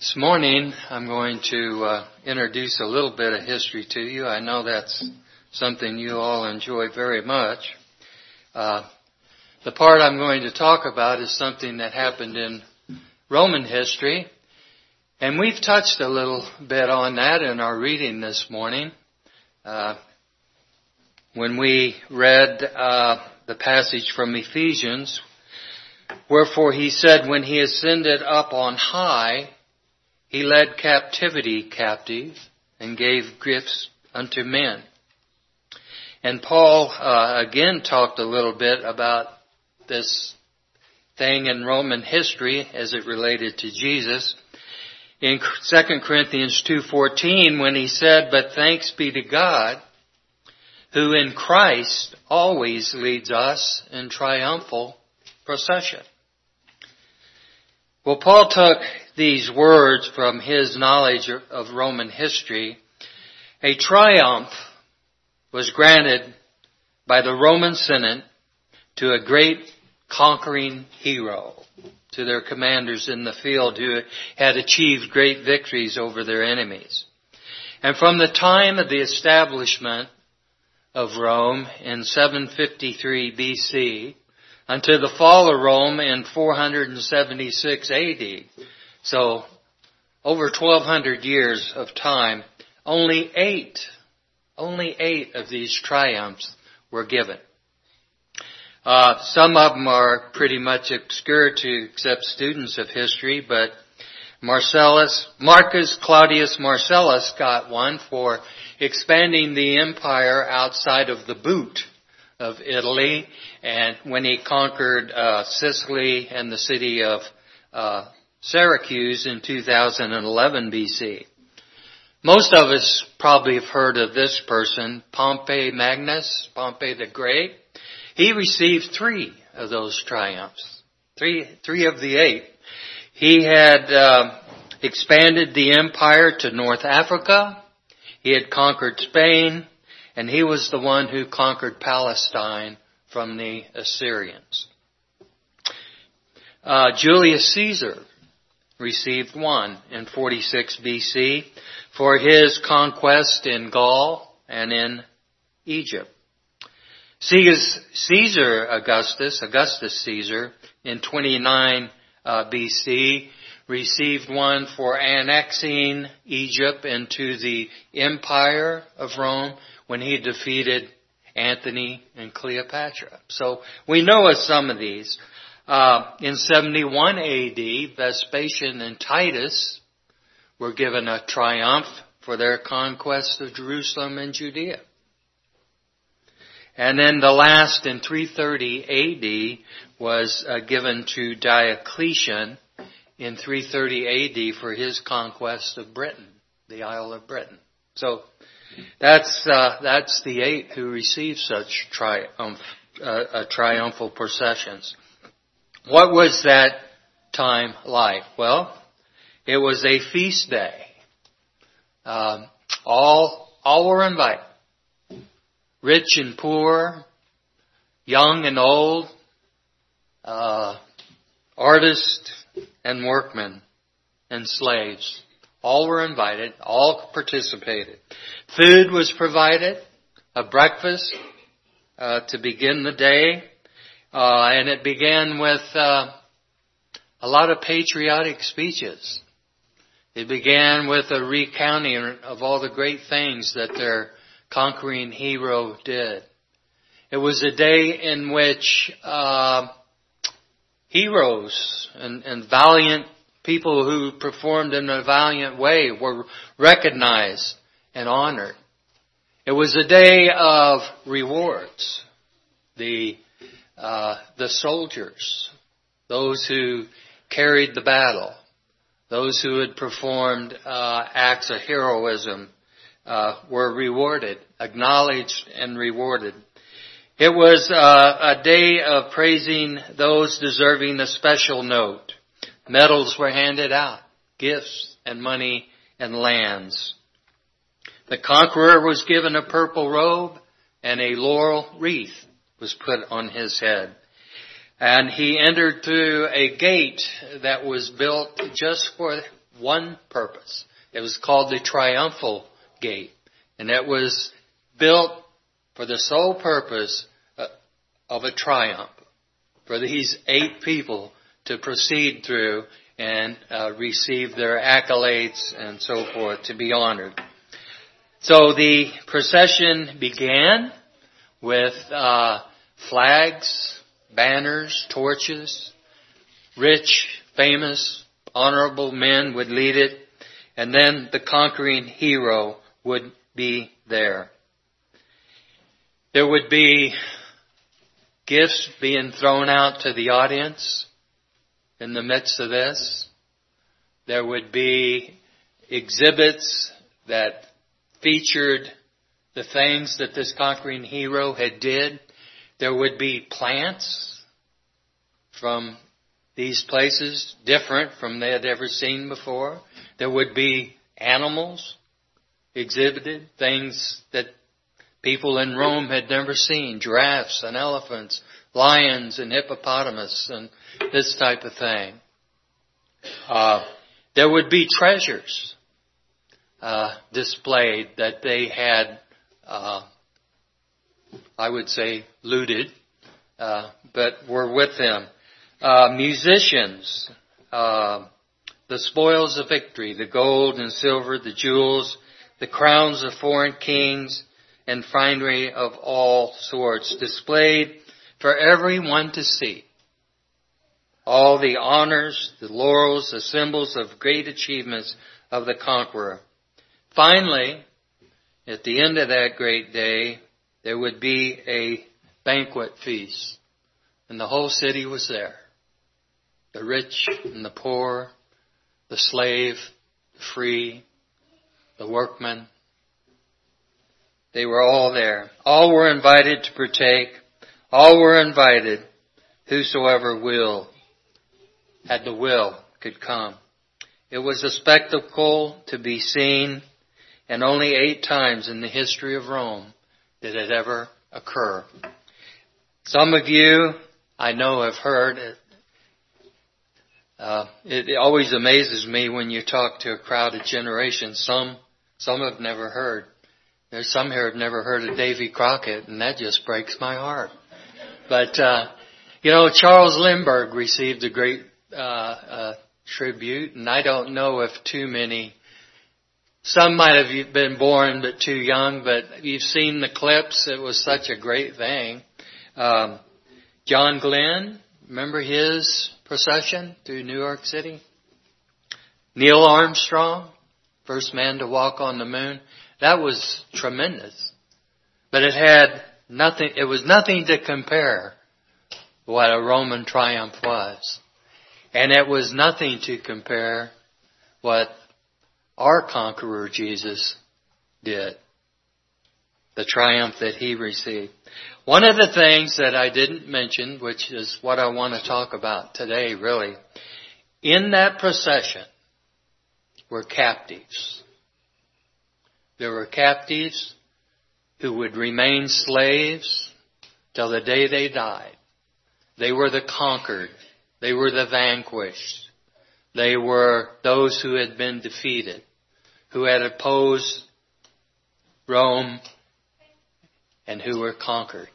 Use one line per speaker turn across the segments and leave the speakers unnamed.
This morning, I'm going to introduce a little bit of history to you. I know that's something you all enjoy very much. The part I'm going to talk about is something that happened in Roman history, and we've touched a little bit on that in our reading this morning. When we read the passage from Ephesians, wherefore he said, when he ascended up on high, he led captivity captive and gave gifts unto men. And Paul again talked a little bit about this thing in Roman history as it related to Jesus. In 2 Corinthians 2:14, when he said, but thanks be to God, who in Christ always leads us in triumphal procession. Well, Paul took these words from his knowledge of Roman history. A triumph was granted by the Roman Senate to a great conquering hero, to their commanders in the field who had achieved great victories over their enemies. And from the time of the establishment of Rome in 753 BC until the fall of Rome in 476 AD, so over 1,200 years of time, only eight of these triumphs were given. Some of them are pretty much obscure to except students of history, but Marcus Claudius Marcellus got one for expanding the empire outside of the boot of Italy, and when he conquered Sicily and the city of Syracuse in 2011 BC. Most of us probably have heard of this person, Pompey Magnus, Pompey the Great. He received 3 of those triumphs, three of the 8. He had expanded the empire to North Africa. He had conquered Spain, and he was the one who conquered Palestine from the Assyrians. Julius Caesar received 1 in 46 BC for his conquest in Gaul and in Egypt. Augustus Caesar, in 29 BC, received 1 for annexing Egypt into the empire of Rome when he defeated Antony and Cleopatra. So we know of some of these. In 71 AD, Vespasian and Titus were given a triumph for their conquest of Jerusalem and Judea. And then the last in 330 AD was given to Diocletian in 330 AD for his conquest of Britain, the Isle of Britain. So that's the 8 who received such triumphal processions. What was that time like? Well, it was a feast day. All were invited. Rich and poor, young and old, artists and workmen and slaves. All were invited. All participated. Food was provided, a breakfast to begin the day. And it began with a lot of patriotic speeches. It began with a recounting of all the great things that their conquering hero did. It was a day in which heroes and valiant people who performed in a valiant way were recognized and honored. It was a day of rewards. The soldiers, those who carried the battle, those who had performed acts of heroism, were rewarded, acknowledged and rewarded. It was a day of praising those deserving a special note. Medals were handed out, gifts and money and lands. The conqueror was given a purple robe, and a laurel wreath was put on his head. And he entered through a gate that was built just for one purpose. It was called the Triumphal Gate. And it was built for the sole purpose of a triumph, for these 8 people to proceed through and receive their accolades and so forth, to be honored. So the procession began with flags, banners, torches. Rich, famous, honorable men would lead it, and then the conquering hero would be there. There would be gifts being thrown out to the audience in the midst of this. There would be exhibits that featured the things that this conquering hero had did. There would be plants from these places, different from they had ever seen before. There would be animals exhibited, things that people in Rome had never seen, giraffes and elephants, lions and hippopotamus and this type of thing. There would be treasures displayed that they had, I would say, looted, but were with them. Musicians, the spoils of victory, the gold and silver, the jewels, the crowns of foreign kings, and finery of all sorts, displayed for everyone to see. All the honors, the laurels, the symbols of great achievements of the conqueror. Finally, at the end of that great day, there would be a banquet feast, and the whole city was there. The rich and the poor, the slave, the free, the workman. They were all there. All were invited to partake. All were invited. Whosoever had the will, could come. It was a spectacle to be seen, and only 8 times in the history of Rome did it ever occur. Some of you, I know, have heard it. It always amazes me when you talk to a crowded generation. Some have never heard. There's some here who've never heard of Davy Crockett, and that just breaks my heart. But, Charles Lindbergh received a great tribute, and I don't know if too many, some might have been born but too young, but you've seen the clips. It was such a great thing. John Glenn, remember his procession through New York City? Neil Armstrong, first man to walk on the moon. That was tremendous. But it was nothing to compare what a Roman triumph was. And it was nothing to compare what our conqueror Jesus did. The triumph that he received. One of the things that I didn't mention, which is what I want to talk about today really, in that procession were captives. There were captives who would remain slaves till the day they died. They were the conquered. They were the vanquished. They were those who had been defeated, who had opposed Rome and who were conquered.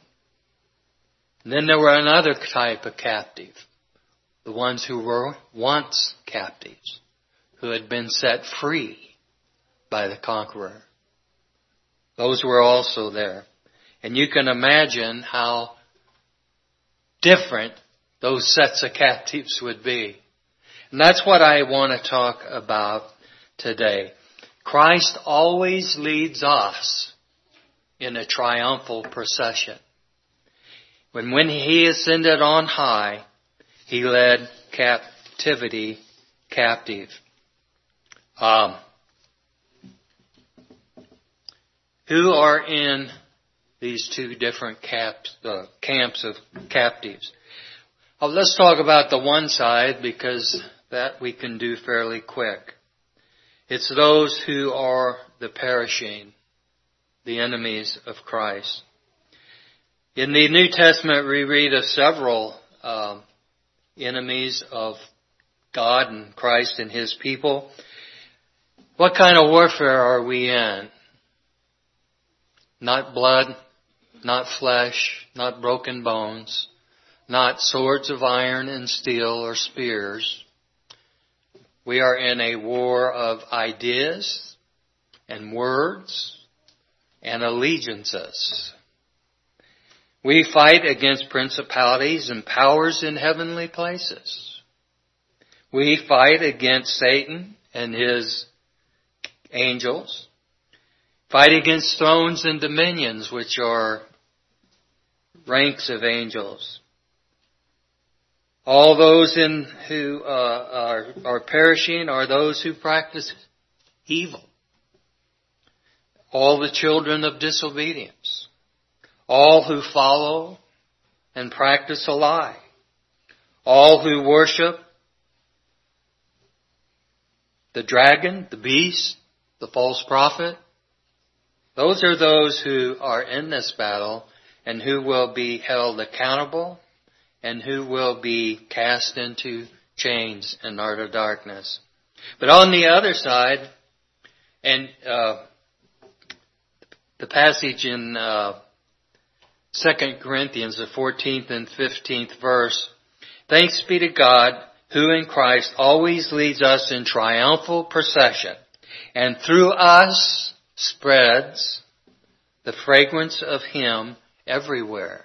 And then there were another type of captive, the ones who were once captives, who had been set free by the conqueror. Those were also there. And you can imagine how different those sets of captives would be. And that's what I want to talk about today. Christ always leads us in a triumphal procession. When he ascended on high, he led captivity captive. Who are in these 2 different camps of captives? Let's talk about the one side, because that we can do fairly quick. It's those who are the perishing, the enemies of Christ. In the New Testament, we read of several enemies of God and Christ and His people. What kind of warfare are we in? Not blood, not flesh, not broken bones, not swords of iron and steel or spears. We are in a war of ideas and words and allegiances. We fight against principalities and powers in heavenly places. We fight against Satan and his angels. Fight against thrones and dominions, which are ranks of angels. All those who are perishing are those who practice evil. All the children of disobedience. All who follow and practice a lie. All who worship the dragon, the beast, the false prophet. Those are those who are in this battle and who will be held accountable and who will be cast into chains and utter darkness. But on the other side, and the passage in 2 Corinthians, the 14th and 15th verse, thanks be to God, who in Christ always leads us in triumphal procession, and through us spreads the fragrance of Him everywhere.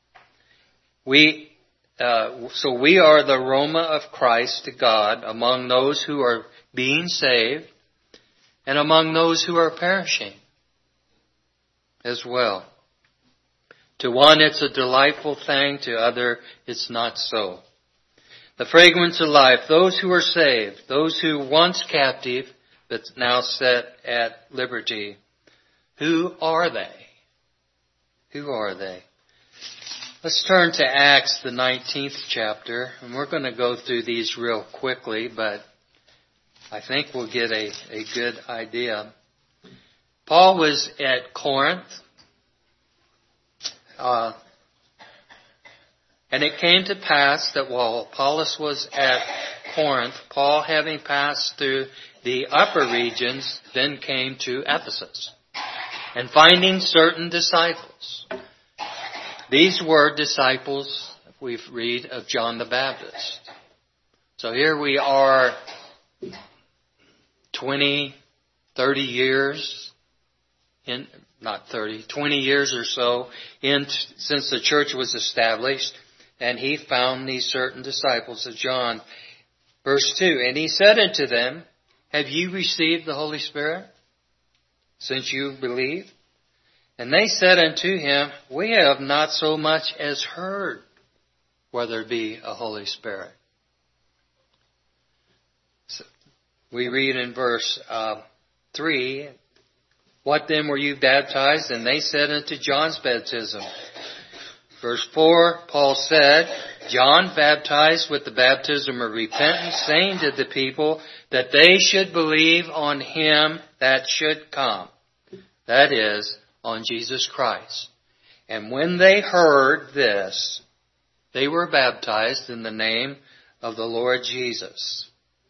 So we are the aroma of Christ to God among those who are being saved and among those who are perishing as well. To one it's a delightful thing, to other it's not so. The fragrance of life, those who are saved, those who once captive but now set at liberty. Who are they? Who are they? Let's turn to Acts, the 19th chapter, and we're going to go through these real quickly, but I think we'll get a good idea. Paul was at Corinth, and it came to pass that while Apollos was at Corinth, Paul, having passed through the upper regions, then came to Ephesus, and finding certain disciples. These were disciples, we read, of John the Baptist. So here we are 20 years or so since the church was established, and he found these certain disciples of John. Verse 2, and he said unto them, have you received the Holy Spirit since you believe? And they said unto him, we have not so much as heard whether it be a Holy Spirit. So we read in verse 3, what then were you baptized? And they said unto John's baptism. Verse 4, Paul said, John baptized with the baptism of repentance, saying to the people that they should believe on him that should come. That is, on Jesus Christ. And when they heard this, they were baptized in the name of the Lord Jesus.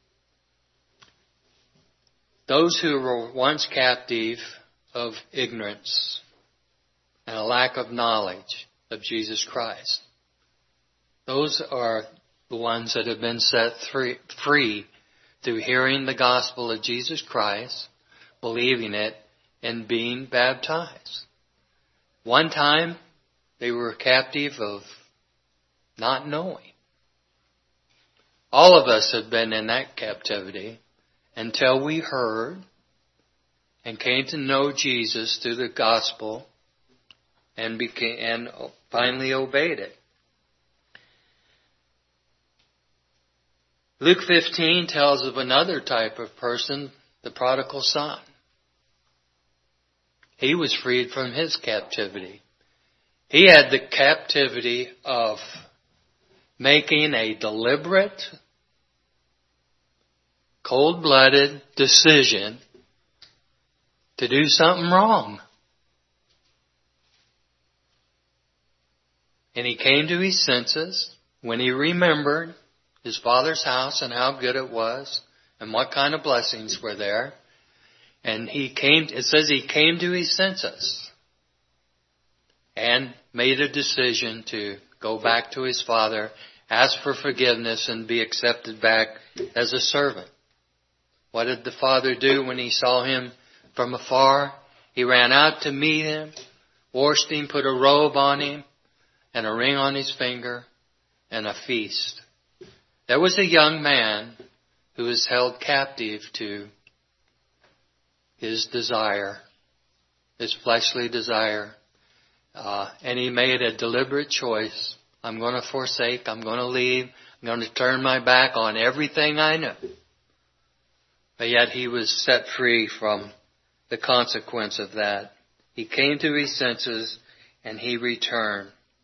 Those who were once captive of ignorance and a lack of knowledge of Jesus Christ, those are the ones that have been set free through hearing the gospel of Jesus Christ, believing it, and being baptized. One time, they were captive of not knowing. All of us have been in that captivity until we heard and came to know Jesus through the gospel and finally obeyed it. Luke 15 tells of another type of person, the prodigal son. He was freed from his captivity. He had the captivity of making a deliberate, cold-blooded decision to do something wrong. And he came to his senses when he remembered his father's house and how good it was and what kind of blessings were there. And it says he came to his senses and made a decision to go back to his father, ask for forgiveness, and be accepted back as a servant. What did the father do when he saw him from afar? He ran out to meet him, washed him, put a robe on him, and a ring on his finger, and a feast. There was a young man who was held captive to his desire, his fleshly desire. And he made a deliberate choice. I'm going to forsake, I'm going to leave, I'm going to turn my back on everything I know. But yet he was set free from the consequence of that. He came to his senses and he returned.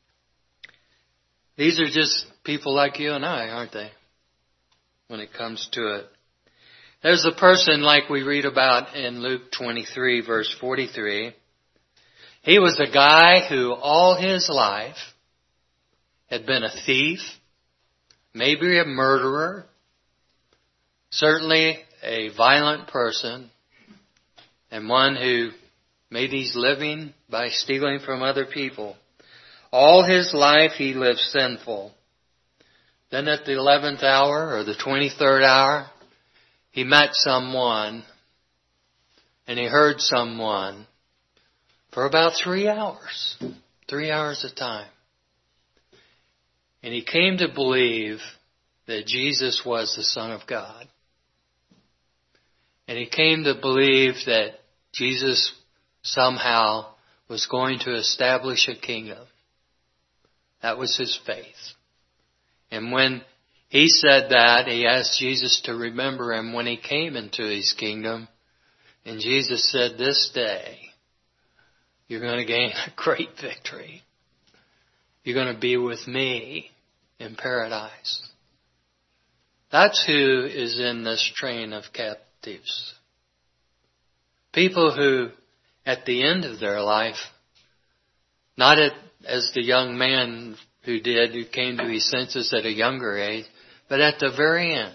These are just people like you and I, aren't they? When it comes to it. There's a person like we read about in Luke 23 verse 43. He was a guy who all his life had been a thief, maybe a murderer, certainly a violent person, and one who made his living by stealing from other people. All his life he lived sinful. Then at the 11th hour or the 23rd hour, he met someone and he heard someone for about 3 hours. 3 hours a time. And he came to believe that Jesus was the Son of God. And he came to believe that Jesus somehow was going to establish a kingdom. That was his faith. And when he said that, he asked Jesus to remember him when he came into his kingdom. And Jesus said, this day, you're going to gain a great victory. You're going to be with me in paradise. That's who is in this train of captives. People who, at the end of their life, not as the young man who came to his senses at a younger age, but at the very end,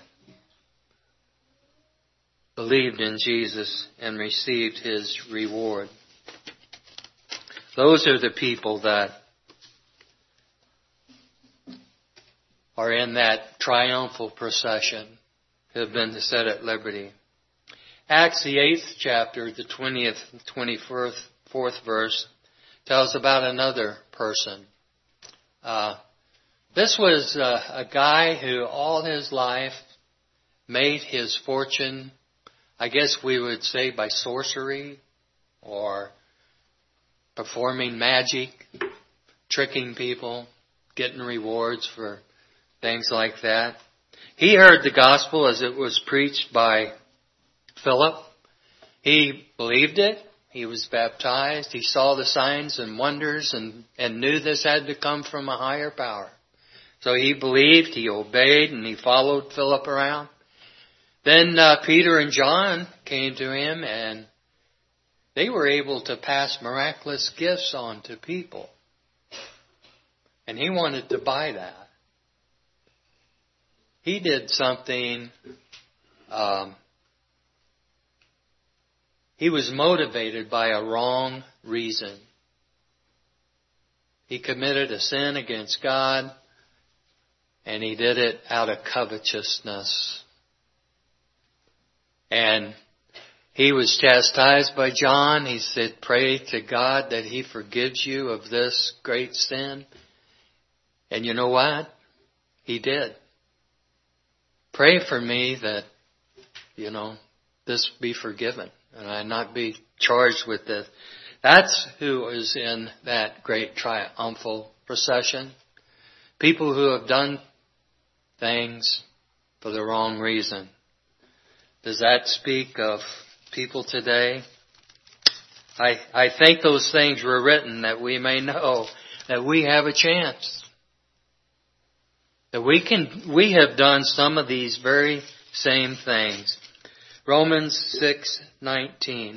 believed in Jesus and received his reward. Those are the people that are in that triumphal procession who have been set at liberty. Acts, the 8th chapter, the 20th, 24th verse, tells about another person. This was a guy who all his life made his fortune, I guess we would say by sorcery or performing magic, tricking people, getting rewards for things like that. He heard the gospel as it was preached by Philip. He believed it. He was baptized. He saw the signs and wonders and knew this had to come from a higher power. So he believed, he obeyed, and he followed Philip around. Then Peter and John came to him, and they were able to pass miraculous gifts on to people. And he wanted to buy that. He did something, he was motivated by a wrong reason. He committed a sin against God, and he did it out of covetousness. And he was chastised by John. He said, pray to God that he forgives you of this great sin. And you know what? He did. Pray for me that, this be forgiven and I not be charged with this. That's who is in that great triumphal procession. People who have done things for the wrong reason. Does that speak of people today? I think those things were written that we may know that we have a chance. That we have done some of these very same things. Romans 6:19.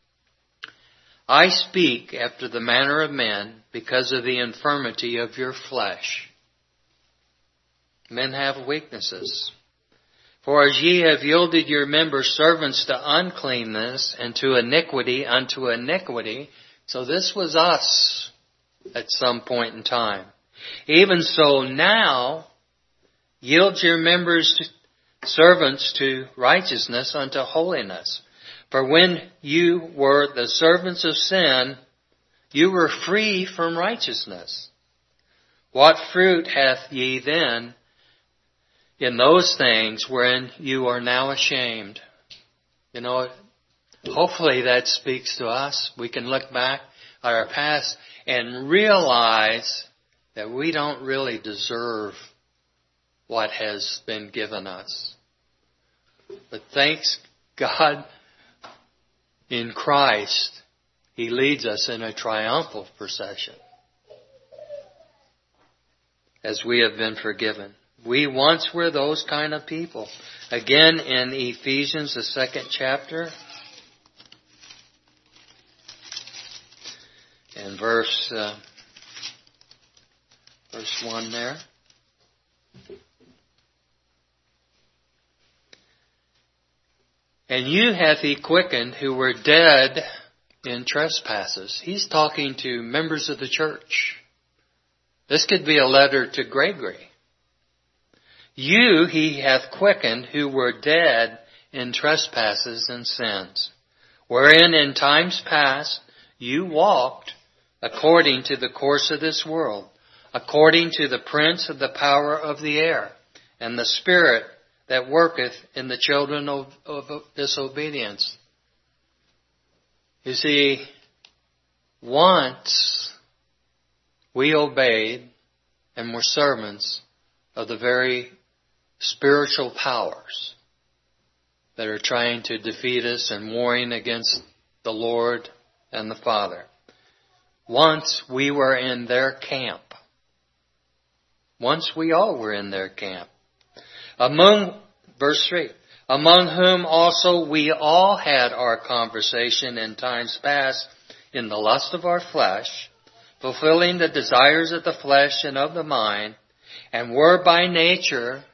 I speak after the manner of men because of the infirmity of your flesh. Men have weaknesses. For as ye have yielded your members servants to uncleanness and to iniquity unto iniquity, so this was us at some point in time. Even so now, yield your members servants to righteousness unto holiness. For when you were the servants of sin, you were free from righteousness. What fruit hath ye then in those things wherein you are now ashamed? Hopefully that speaks to us. We can look back at our past and realize that we don't really deserve what has been given us. But thanks God, in Christ, He leads us in a triumphal procession as we have been forgiven. We once were those kind of people. Again, in Ephesians, the 2nd chapter, and verse 1 there. And you hath He quickened who were dead in trespasses. He's talking to members of the church. This could be a letter to Gregory. You He hath quickened who were dead in trespasses and sins, wherein in times past you walked according to the course of this world, according to the prince of the power of the air, and the spirit that worketh in the children of disobedience. You see, once we obeyed and were servants of the very spiritual powers that are trying to defeat us and warring against the Lord and the Father. Once we were in their camp. Once we all were in their camp. Verse 3, among whom also we all had our conversation in times past in the lust of our flesh, fulfilling the desires of the flesh and of the mind, and we were by nature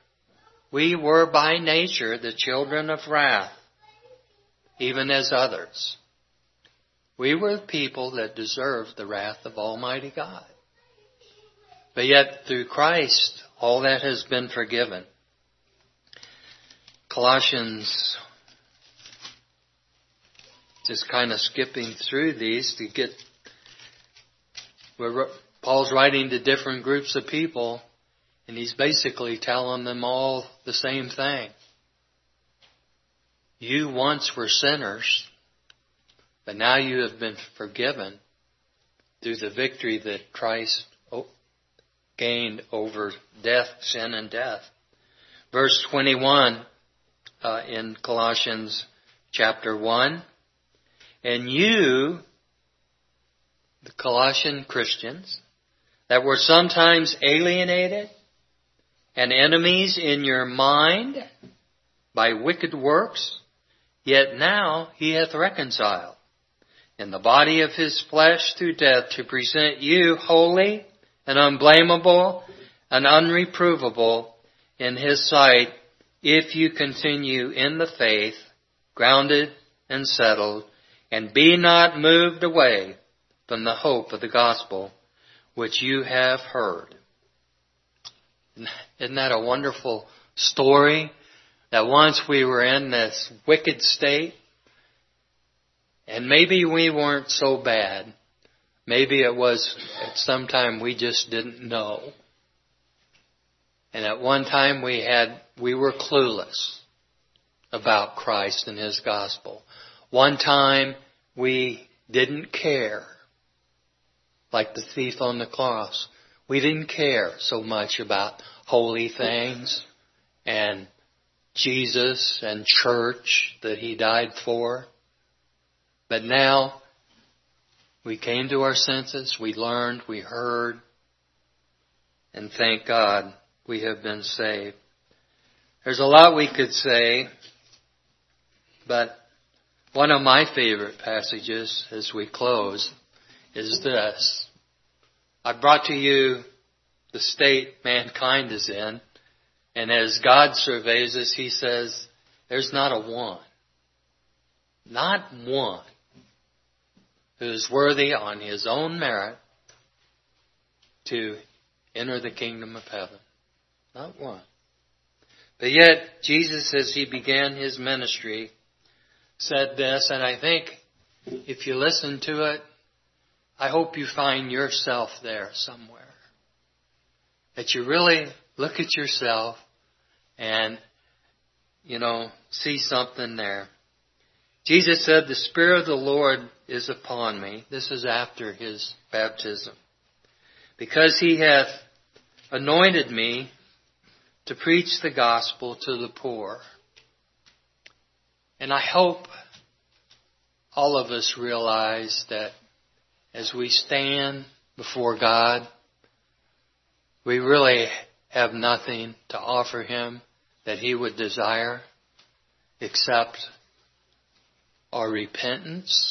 the children of wrath, even as others. We were people that deserved the wrath of Almighty God. But yet, through Christ, all that has been forgiven. Colossians, just kind of skipping through these to get where Paul's writing to different groups of people, and he's basically telling them all the same thing. You once were sinners, but now you have been forgiven through the victory that Christ gained over death, sin, and death. Verse 21 in Colossians chapter 1. And you, the Colossian Christians, that were sometimes alienated and enemies in your mind by wicked works, yet now He hath reconciled in the body of His flesh through death to present you holy and unblameable and unreprovable in His sight, if you continue in the faith, grounded and settled, and be not moved away from the hope of the gospel which you have heard. Isn't that a wonderful story? That once we were in this wicked state, and maybe we weren't so bad. Maybe it was at some time we just didn't know. And at one time we were clueless about Christ and His gospel. One time we didn't care. Like the thief on the cross. We didn't care so much about holy things and Jesus and church that He died for. But now we came to our senses, we learned, we heard, and thank God we have been saved. There's a lot we could say, but one of my favorite passages as we close is this. I brought to you the state mankind is in, And as God surveys us, He says, there's not a one, not one, who is worthy on his own merit to enter the kingdom of heaven. Not one. But yet, Jesus, as He began His ministry, said this, and I think if you listen to it, I hope you find yourself there somewhere. That you really look at yourself and, see something there. Jesus said, the Spirit of the Lord is upon me. This is after His baptism. Because He hath anointed me to preach the gospel to the poor. And I hope all of us realize that as we stand before God, we really have nothing to offer Him that He would desire except our repentance,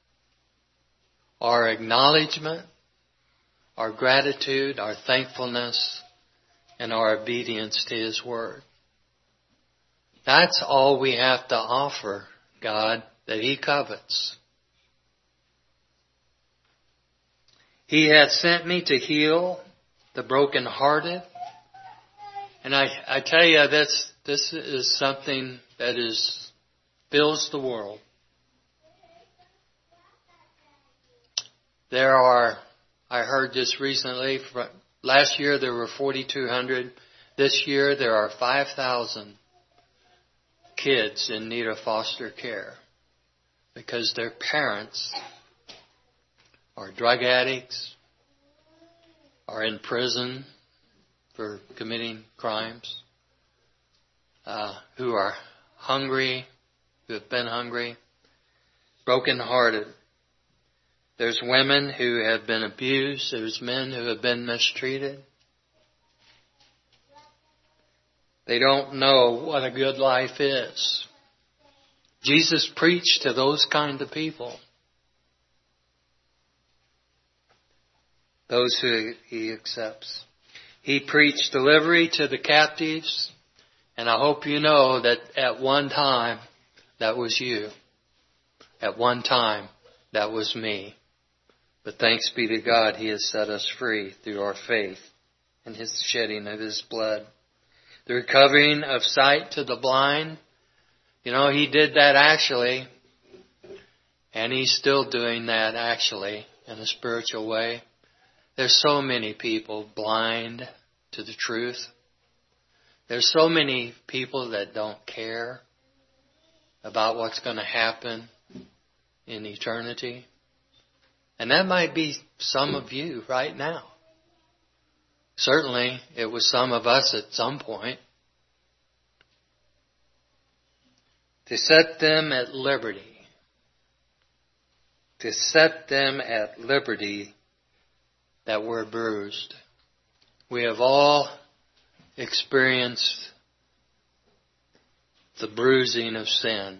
our acknowledgement, our gratitude, our thankfulness, and our obedience to His Word. That's all we have to offer God that He covets. He hath sent me to heal the brokenhearted. And I tell you, this is something that fills the world. I heard this recently, last year there were 4,200. This year there are 5,000 kids in need of foster care because their parents are drug addicts, are in prison for committing crimes, who are hungry, who have been hungry, broken-hearted. There's women who have been abused. There's men who have been mistreated. They don't know what a good life is. Jesus preached to those kind of people. Those who He accepts. He preached delivery to the captives. And I hope you know that at one time, that was you. At one time, that was me. But thanks be to God, He has set us free through our faith and His shedding of His blood. The recovering of sight to the blind. He did that actually. And He's still doing that actually in a spiritual way. There's so many people blind to the truth. There's so many people that don't care about what's going to happen in eternity. And that might be some of you right now. Certainly, it was some of us at some point. To set them at liberty. To set them at liberty that were bruised. We have all experienced the bruising of sin.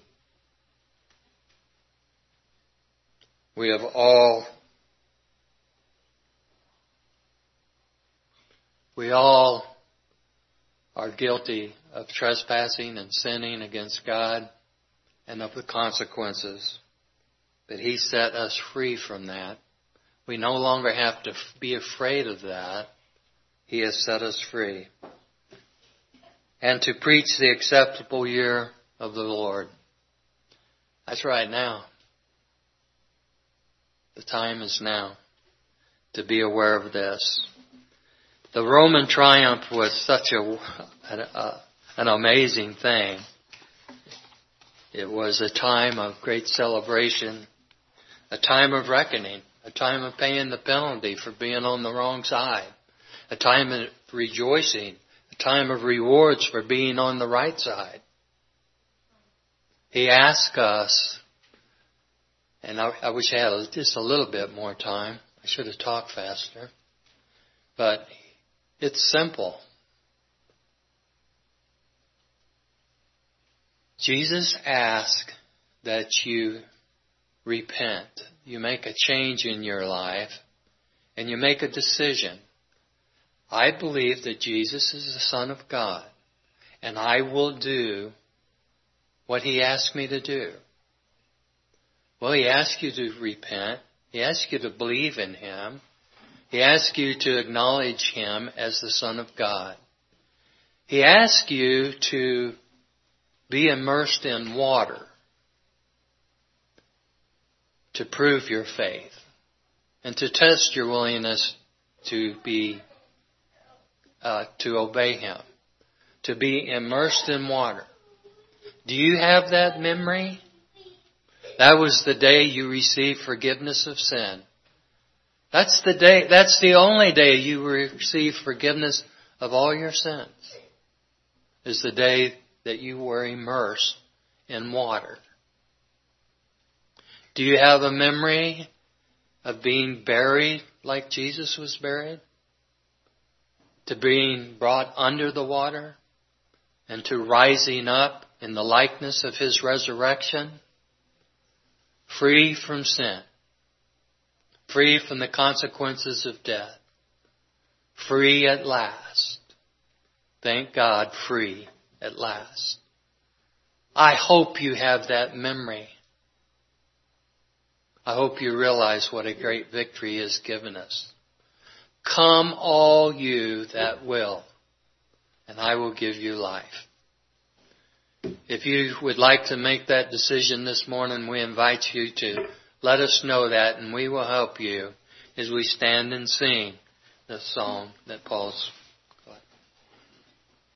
We all are guilty of trespassing and sinning against God and of the consequences. But He set us free from that. We no longer have to be afraid of that. He has set us free. And to preach the acceptable year of the Lord. That's right now. The time is now to be aware of this. The Roman triumph was such an amazing thing. It was a time of great celebration, a time of reckoning, a time of paying the penalty for being on the wrong side, a time of rejoicing, a time of rewards for being on the right side. He asked us, and I wish I had just a little bit more time. I should have talked faster. But it's simple. Jesus asked that you repent. You make a change in your life. And you make a decision. I believe that Jesus is the Son of God, and I will do what He asked me to do. Well, He asks you to repent. He asks you to believe in Him. He asks you to acknowledge Him as the Son of God. He asks you to be immersed in water to prove your faith and to test your willingness to obey Him, to be immersed in water. Do you have that memory? That was the day you received forgiveness of sin. That's the only day you receive forgiveness of all your sins. Is the day that you were immersed in water. Do you have a memory of being buried like Jesus was buried? To being brought under the water? And to rising up in the likeness of His resurrection? Free from sin. Free from the consequences of death. Free at last. Thank God, free at last. I hope you have that memory. I hope you realize what a great victory He has given us. Come all you that will, and I will give you life. If you would like to make that decision this morning, we invite you to let us know that, and we will help you as we stand and sing the song that Paul's